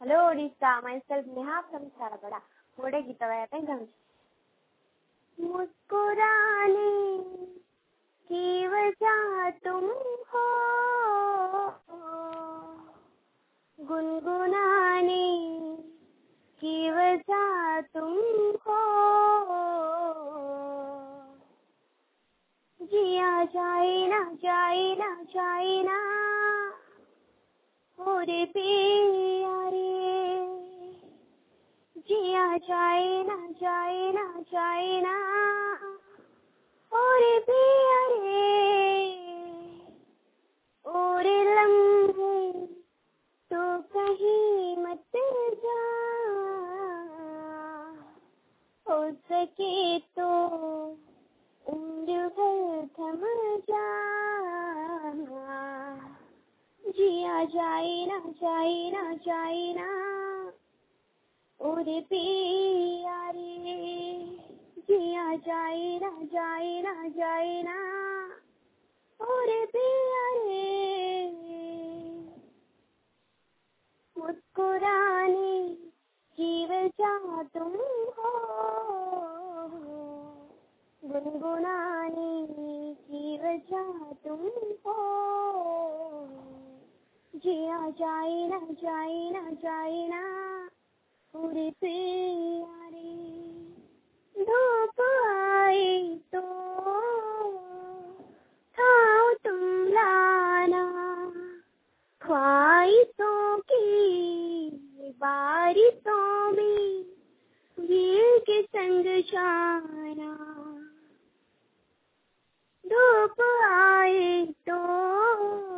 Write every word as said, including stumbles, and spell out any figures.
Hello Odisha, myself Neha from Saragarha. गोटे गीत गाया चाहूँ। मुस्कुराने की वजह तुम हो, गुनगुनाने की वजह तुम हो, जिया जाए ना जाए ना जाए ना ओरे प्यारे, जिया जाए ना जाए ना जाए ना ओरे प्यारे, ओरे लम्हे तो कहीं मत जा, हो सके तो उम्र भर थम जा, जिया जाए ना जाए ना जाए ना ओरे प्यारे, जिया जाए ना जाए ना जाए ना ओरे प्यारे। मुस्कुराने की वजह तुम हो, गुनगुनाने की वजह तुम हो, जिया जाए ना जाए ना जाए ना पूरे प्यारे। धूप आए तो खाओ तुम लाना, ख्वाहिशों की बारिशों में भीड़ के संग जाना। धूप आए तो